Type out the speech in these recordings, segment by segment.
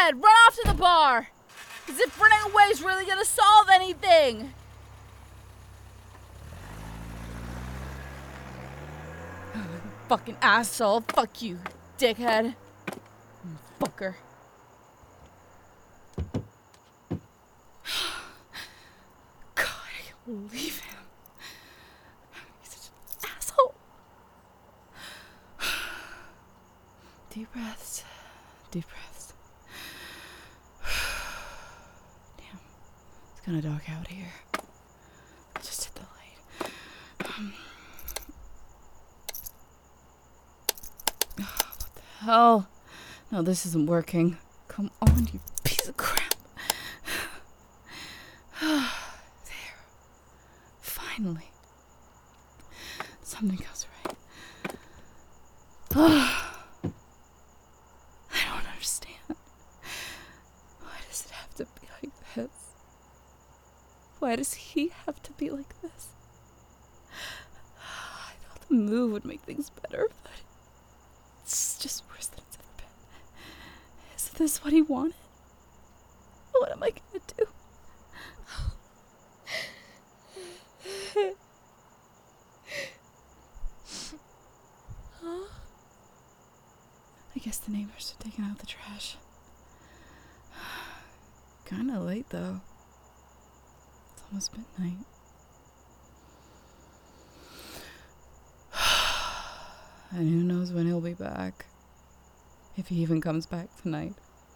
dickhead! Run off to the bar! As if running away is really gonna solve anything! Fucking asshole. Fuck you, dickhead. Fucker. God, I can't believe him. He's such an asshole. Deep breaths. Deep breaths. Damn. It's kinda dark out here. Just hit the light. What the hell? No, this isn't working. Come on, you piece of crap. There. Finally. Something goes right. I don't understand. Why does it have to be like this? Why does he have to be like this? I thought the move would make things better, but it's just worse than it's ever been. Is this what he wanted? What am I gonna do? I guess the neighbors are taking out the trash. Kinda late though. It's almost midnight. And who knows when he'll be back. If he even comes back tonight.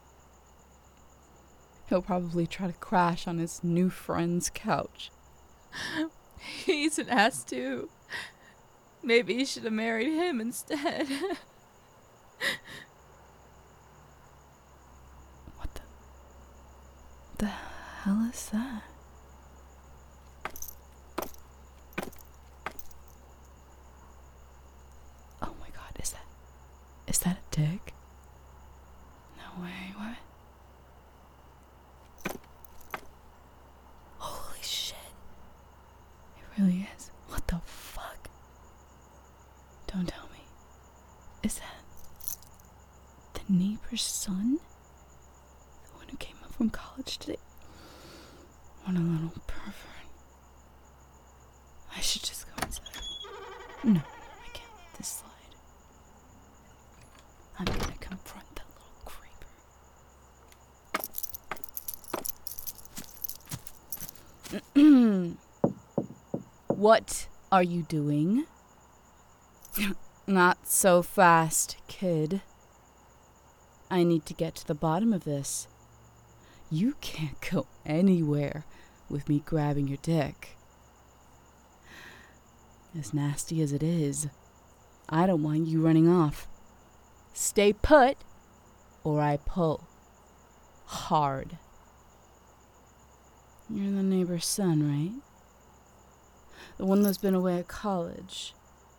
He'll probably try to crash on his new friend's couch. He's an ass too. Maybe he should have married him instead. What the hell is that? Oh my god, is that a dick? No way, what? Holy shit. It really is. What the fuck? Don't tell me. Is that the neighbor's son? The one who came up from college today? What a little pervert. I should just go inside. No, I can't let this slide. I'm gonna confront that little creeper. What are you doing? Not so fast, kid. I need to get to the bottom of this. You can't go anywhere with me grabbing your dick. As nasty as it is, I don't want you running off. Stay put, or I pull. Hard. You're the neighbor's son, right? The one that's been away at college.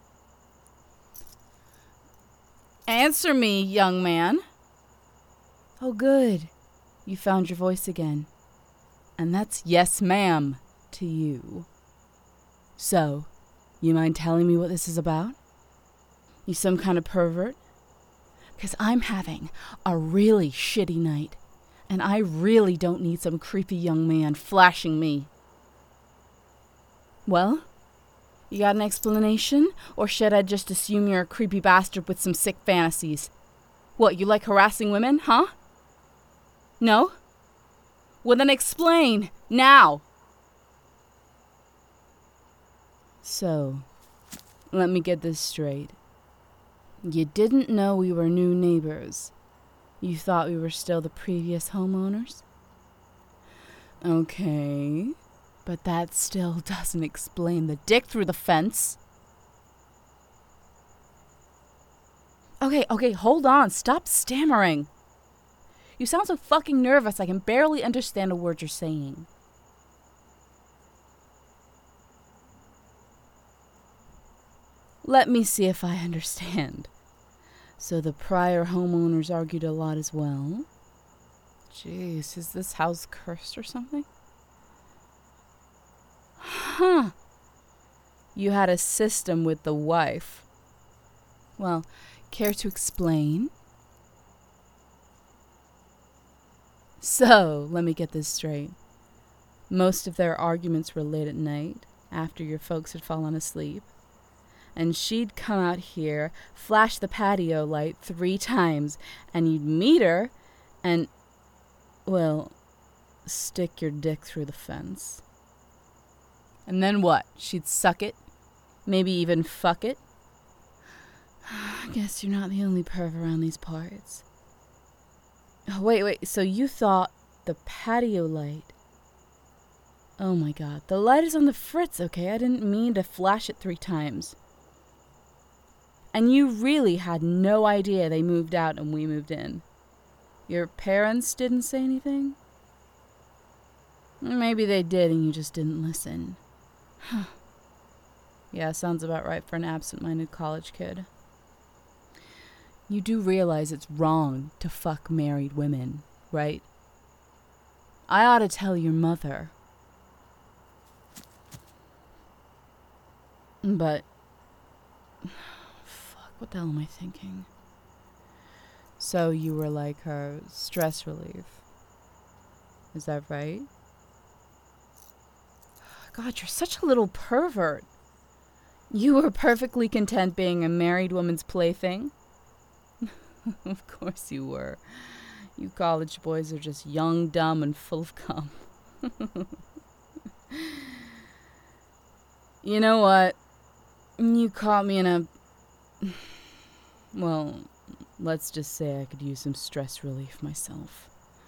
Answer me, young man. Oh, good. You found your voice again. And that's yes, ma'am, to you. So, you mind telling me what this is about? You some kind of pervert? Because I'm having a really shitty night. And I really don't need some creepy young man flashing me. Well, you got an explanation? Or should I just assume you're a creepy bastard with some sick fantasies? What, you like harassing women, huh? No? Well, then explain, now! So, let me get this straight. You didn't know we were new neighbors. You thought we were still the previous homeowners? Okay, but that still doesn't explain the dick through the fence. Okay, hold on. Stop stammering. You sound so fucking nervous I can barely understand a word you're saying. Let me see if I understand. So the prior homeowners argued a lot as well? Jeez, is this house cursed or something? Huh. You had a system with the wife. Well, care to explain? So, let me get this straight. Most of their arguments were late at night, after your folks had fallen asleep. And she'd come out here, flash the patio light 3 times, and you'd meet her, and, well, stick your dick through the fence. And then what? She'd suck it? Maybe even fuck it? I guess you're not the only perv around these parts. Oh, wait, so you thought the patio light... Oh my god, the light is on the fritz, okay? I didn't mean to flash it 3 times. And you really had no idea they moved out and we moved in. Your parents didn't say anything? Maybe they did and you just didn't listen. Yeah, sounds about right for an absent-minded college kid. You do realize it's wrong to fuck married women, right? I ought to tell your mother. But... fuck, what the hell am I thinking? So you were like her stress relief. Is that right? God, you're such a little pervert. You were perfectly content being a married woman's plaything? Of course you were. You college boys are just young, dumb, and full of cum. You know what? You caught me in a... Well, let's just say I could use some stress relief myself.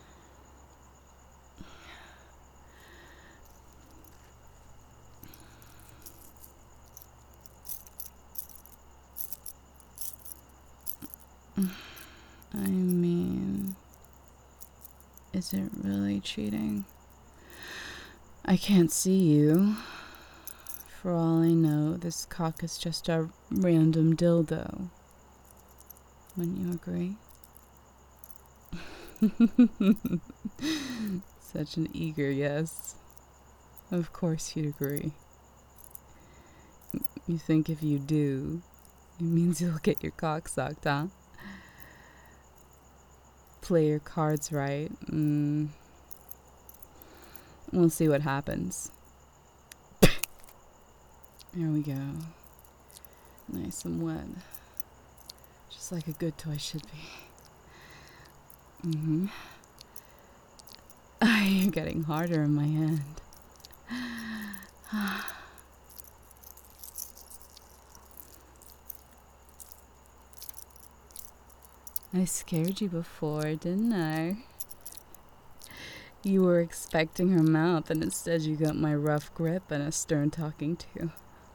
I mean, is it really cheating? I can't see you. For all I know, this cock is just a random dildo. Wouldn't you agree? Such an eager yes. Of course you'd agree. You think if you do, it means you'll get your cock sucked, huh? Play your cards right. We'll see what happens. There we go. Nice and wet. Just like a good toy should be. You're getting harder in my hand. I scared you before, didn't I? You were expecting her mouth, and instead you got my rough grip and a stern talking to.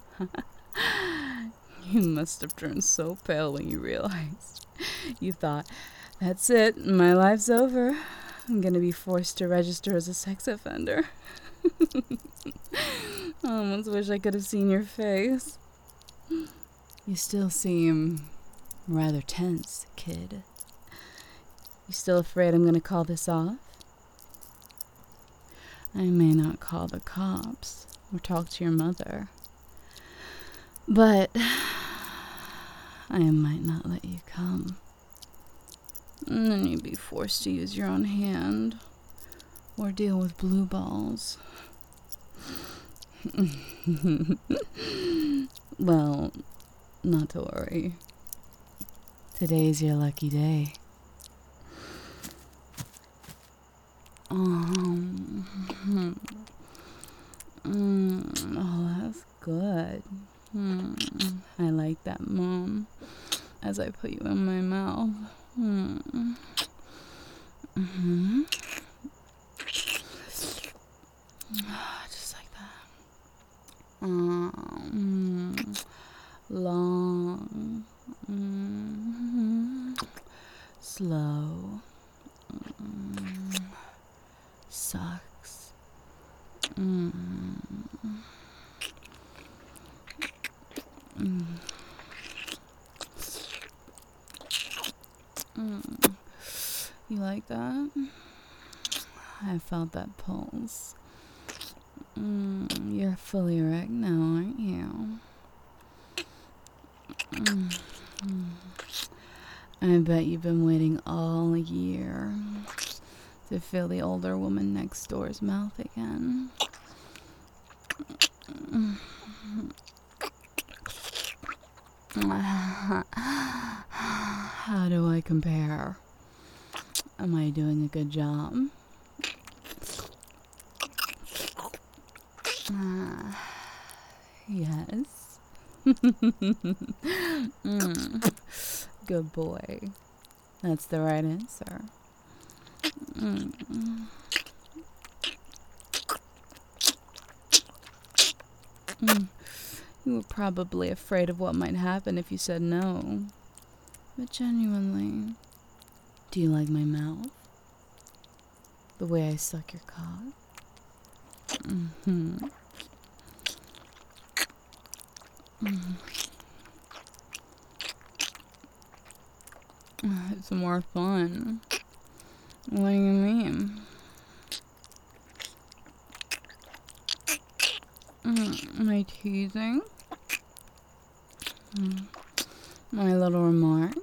You must have turned so pale when you realized. You thought, that's it, my life's over. I'm gonna be forced to register as a sex offender. I almost wish I could have seen your face. You still seem rather tense, kid. You still afraid I'm gonna call this off? I may not call the cops or talk to your mother, but I might not let you come. And then you'd be forced to use your own hand or deal with blue balls. Well, not to worry. Today's your lucky day. Oh, that's good. I like that, Mom. As I put you in my mouth. Just like that. Long. Slow. Sucks. You like that? I felt that pulse. You're fully erect now, aren't you? I bet you've been waiting all year to feel the older woman next door's mouth again. How do I compare? Am I doing a good job? Yes. Good boy. That's the right answer. You were probably afraid of what might happen if you said no. But genuinely, do you like my mouth? The way I suck your cock? It's more fun. What do you mean? Am I teasing? My little remarks?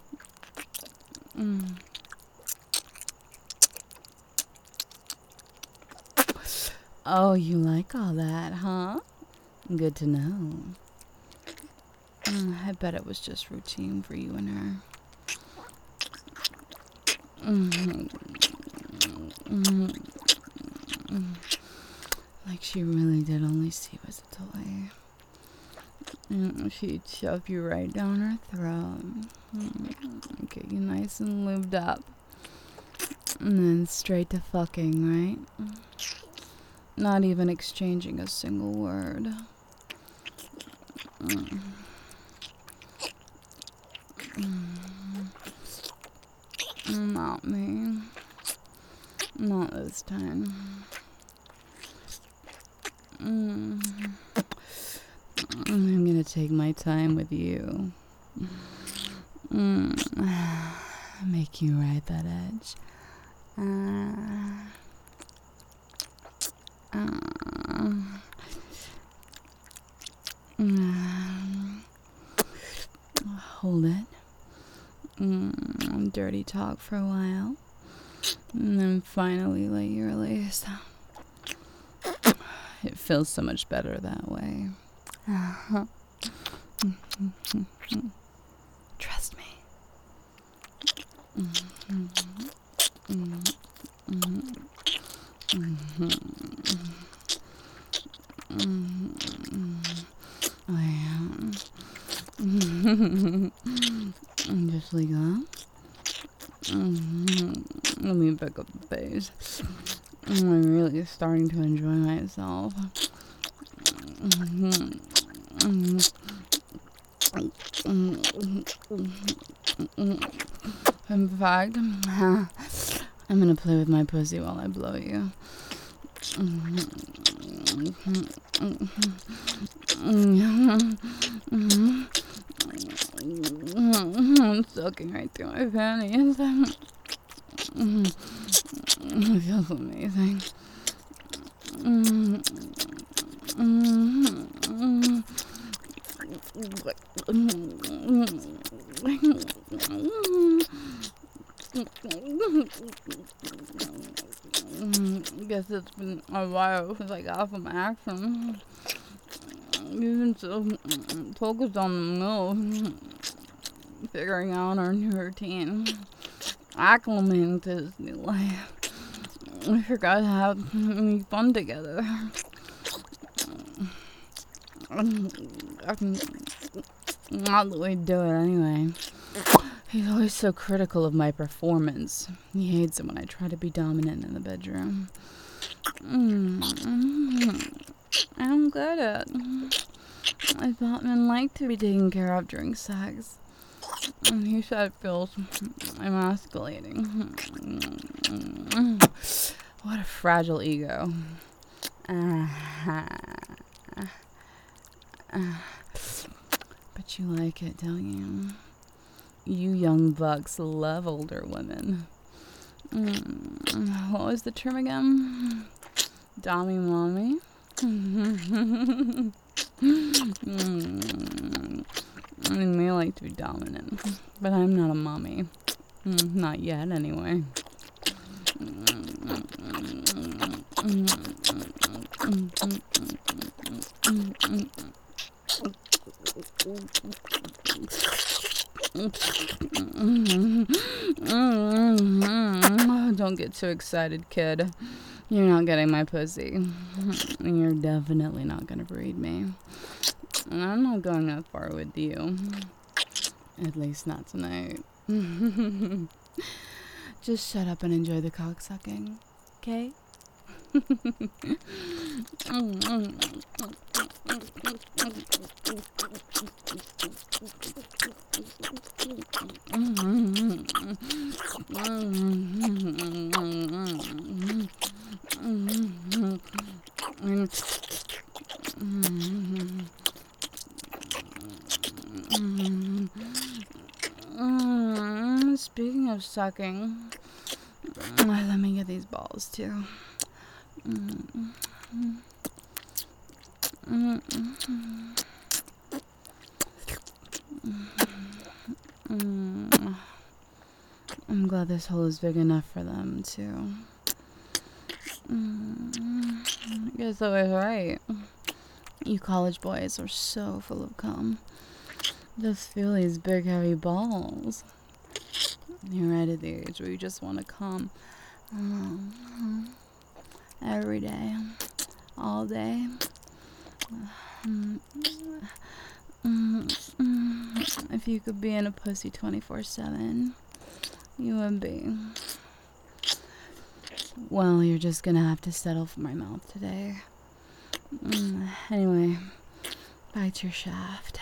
Oh, you like all that, huh? Good to know. I bet it was just routine for you and her. Like she really did only see you as a toy. She'd shove you right down her throat. Get you nice and lubed up. And then straight to fucking, right? Not even exchanging a single word. Not me. Not this time. I'm gonna take my time with you. Make you ride that edge. Hold it. Dirty talk for a while. And then finally let you release. It feels so much better that way. Trust me. Oh, yeah. Just like that. Let me pick up the pace. I'm really starting to enjoy myself. In fact, I'm gonna play with my pussy while I blow you. I'm sucking right through my panties. It feels amazing. Guess it's been a while since I got some action. You've been so focused on the move, figuring out our new routine, acclimating to this new life. We forgot to have any fun together. Not that we do it anyway. He's always so critical of my performance. He hates it when I try to be dominant in the bedroom. I'm good at it. I thought men like to be taken care of during sex. And he said it feels emasculating. What a fragile ego. But you like it, don't you? You young bucks love older women. What was the term again? Dommy mommy? I may like to be dominant, but I'm not a mommy. Not yet, anyway. Don't get too excited, kid. You're not getting my pussy. You're definitely not gonna breed me. And I'm not going that far with you. At least not tonight. Just shut up and enjoy the cocksucking, okay? Speaking of sucking, let me get these balls too. I'm glad this hole is big enough for them too. I guess I was right. You college boys are so full of cum. Just feel these big heavy balls. You're right at the age where you just want to come every day, all day. If you could be in a pussy 24/7, you would be. Well, you're just gonna have to settle for my mouth today. Anyway, back to your shaft.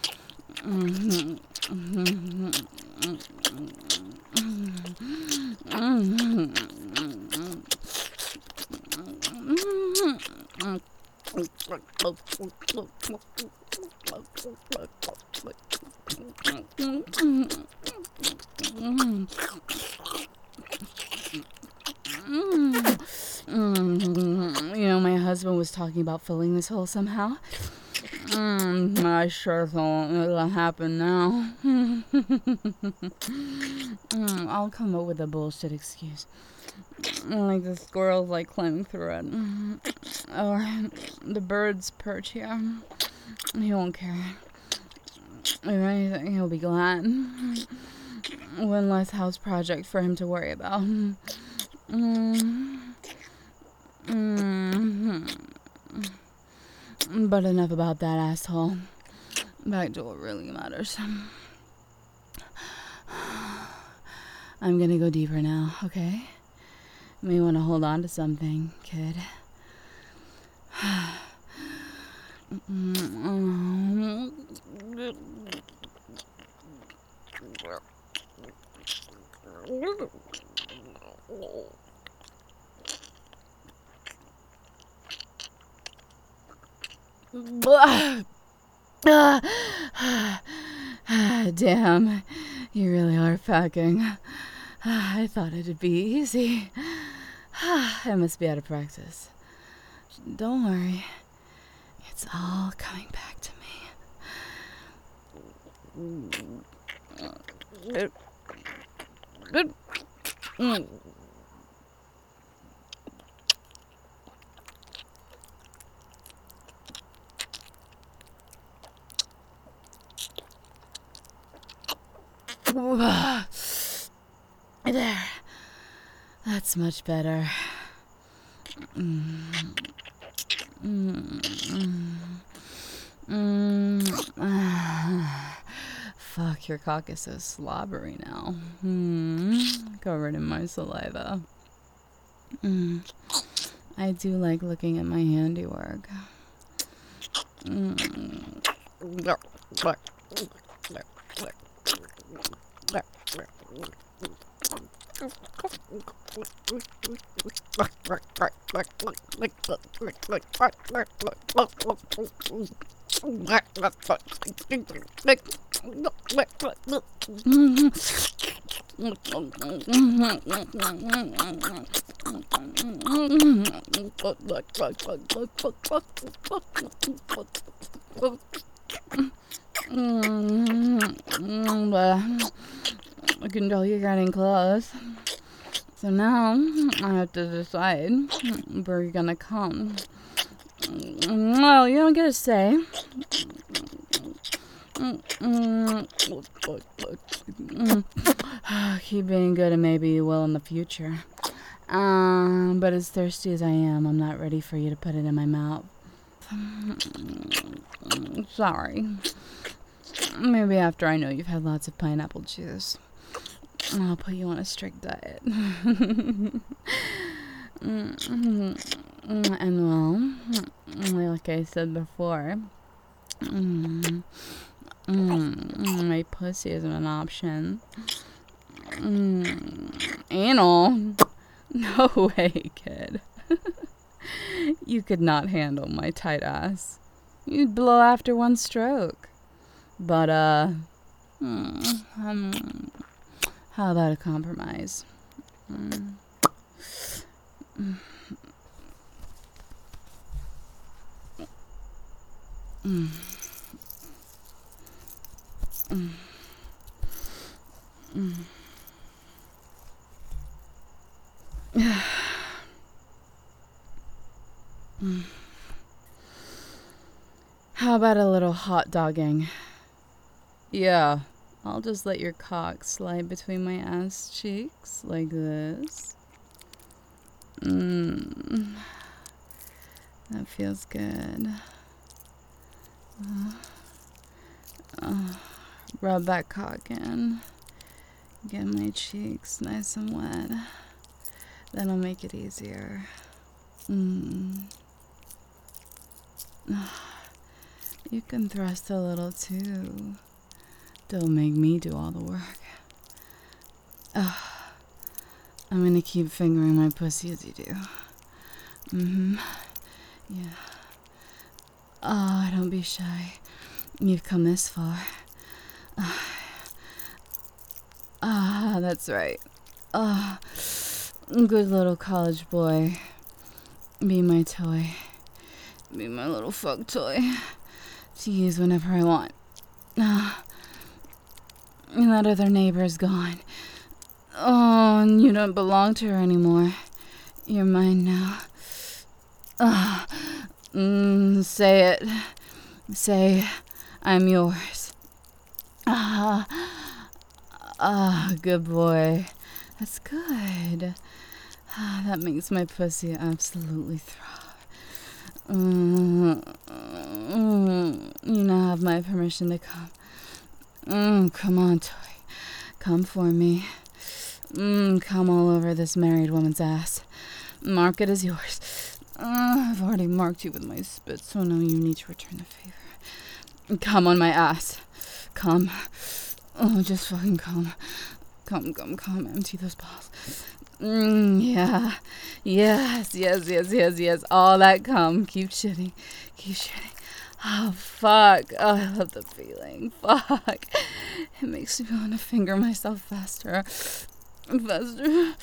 You know, my husband was talking about filling this hole somehow. I sure thought it'll happen now. I'll come up with a bullshit excuse. Like the squirrels like climbing through it. Or the birds perch here. He won't care. If anything, he'll be glad. One less house project for him to worry about. But enough about that asshole. Back to what really matters. I'm gonna go deeper now, okay? You may want to hold on to something, kid. Damn, you really are packing. I thought it'd be easy. I must be out of practice. Don't worry. It's all coming back to me. There. That's much better. Fuck, your cock is so slobbery now. Covered in my saliva. I do like looking at my handiwork. I can tell you're getting close. So now I have to decide where you're gonna come. Well, you don't get to say. Keep being good and maybe you will in the future. But as thirsty as I am, I'm not ready for you to put it in my mouth. Sorry. Maybe after I know you've had lots of pineapple juice, I'll put you on a strict diet. And well, like I said before, my pussy isn't an option. Anal? No way, kid. You could not handle my tight ass. You'd blow after one stroke. But, how about a compromise? How about a little hot dogging? Yeah, I'll just let your cock slide between my ass cheeks like this. That feels good. Rub that cock in. Get my cheeks nice and wet. That'll make it easier. You can thrust a little too. Don't make me do all the work. I'm gonna keep fingering my pussy as you do. Yeah. Don't be shy. You've come this far. That's right. Good little college boy. Be my toy. Be my little fuck toy. To use whenever I want. And that other neighbor's gone. Oh, and you don't belong to her anymore. You're mine now. Say it. Say, I'm yours. Good boy. That's good. That makes my pussy absolutely throb. You now have my permission to come. Come on, toy. Come for me. Come all over this married woman's ass. Mark it as yours. I've already marked you with my spit, so now you need to return the favor. Come on my ass. Come. Oh, just fucking come. Come. Empty those balls. Yeah. Yes. All that cum. Keep shitting. Oh, fuck. Oh, I love the feeling. Fuck. It makes me want to finger myself faster. Fuck,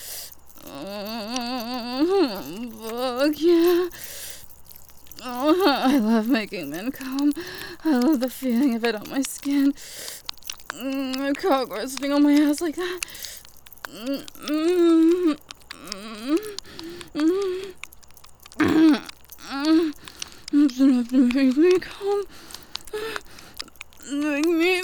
yeah. I love making men come. I love the feeling of it on my skin. My cock resting on my ass like that. It's enough to make me come. Make me.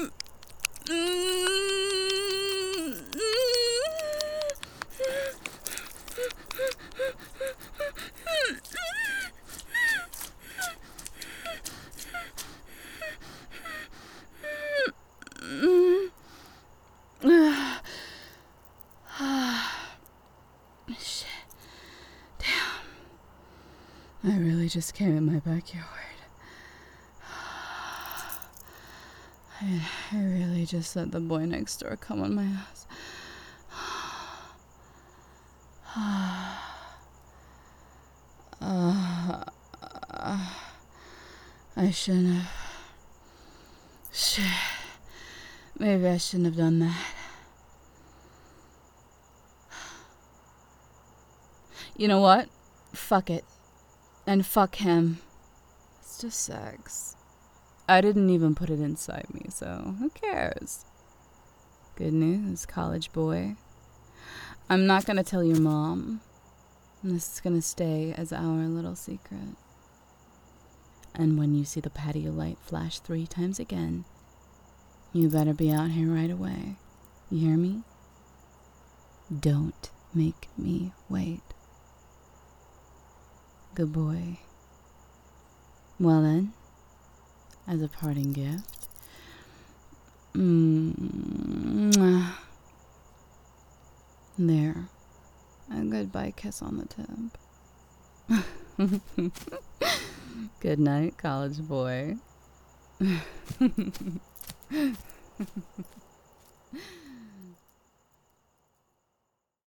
Shit. Damn. I really just came in my backyard. I really just let the boy next door come on my ass. I shouldn't have. Shit. Maybe I shouldn't have done that. You know what? Fuck it. And fuck him. It's just sex. I didn't even put it inside me, so who cares? Good news, college boy. I'm not gonna tell your mom. This is gonna stay as our little secret. And when you see the patio light flash 3 times again, you better be out here right away. You hear me? Don't make me wait. Good boy. Well then, as a parting gift, there, a goodbye kiss on the tip. Good night, college boy.